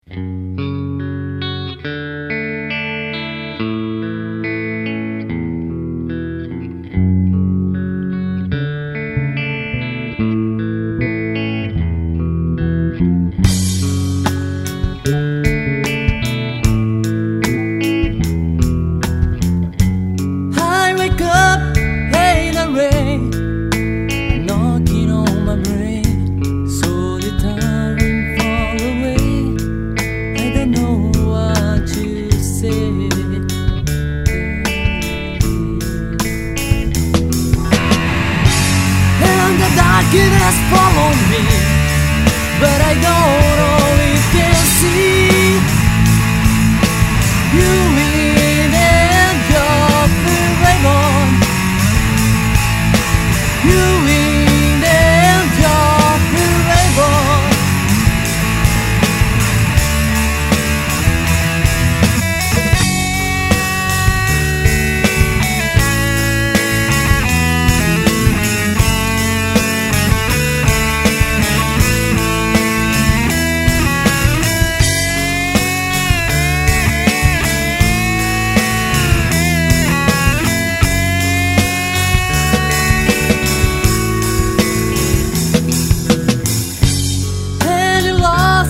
I wake up in the rain, knocking on my brain, so the time fall away. I don't know what to say. And the darkness follow me, but I don't always can see you in and your forever. You in and your forever. And you lost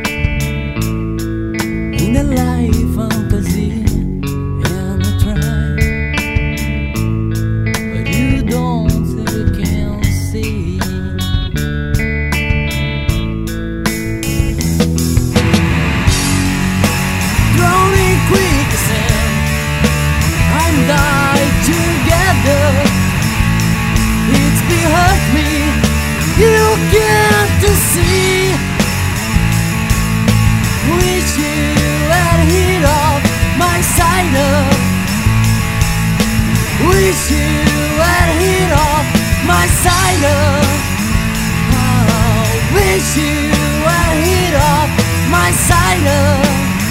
in the life fantasy, and I try, but you don't, you can't see. Thrown in quicksand, I'm dying together. It's behind me, you can't see. Wish you had hit off my side up. Wish you had hit off my side up. Oh, wish you had hit off my side up.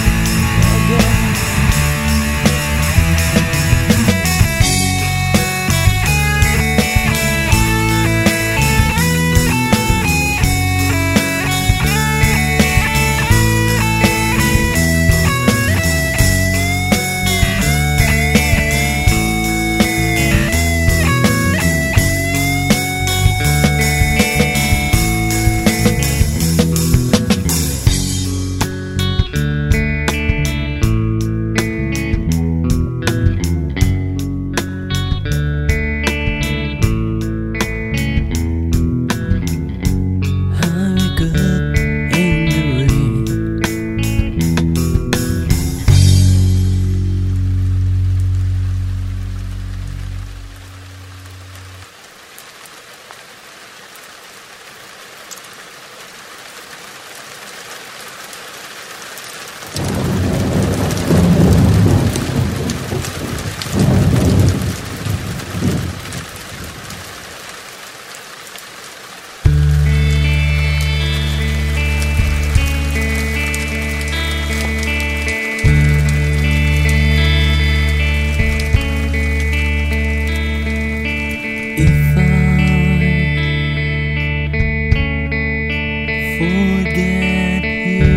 Forget you.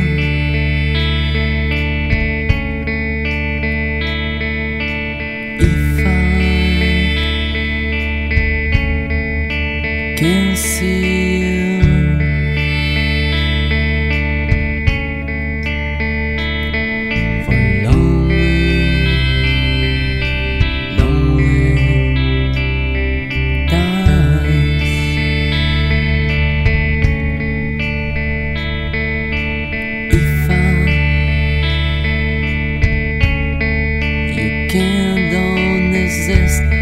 If I can see you, for long times. Can't don't exist